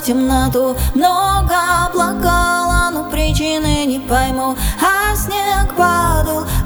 темноту. Много плакала, но причины не пойму. А снег падал